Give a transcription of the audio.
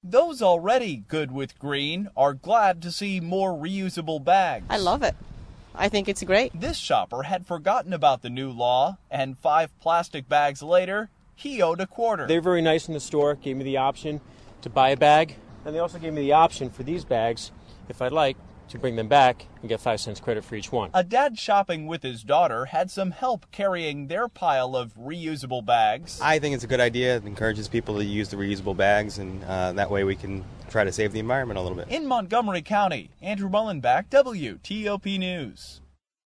Those already good with green are glad to see more reusable bags. I love it. I think it's great. This shopper had forgotten about the new law, and 5 plastic bags later, he owed a quarter. They're very nice in the store, gave me the option to buy a bag, and they also gave me the option for these bags, if I'd like, to bring them back and get 5 cents credit for each one. A dad shopping with his daughter had some help carrying their pile of reusable bags. I think it's a good idea. It encourages people to use the reusable bags, and that way we can try to save the environment a little bit. In Montgomery County, Andrew Mullenbeck, WTOP News.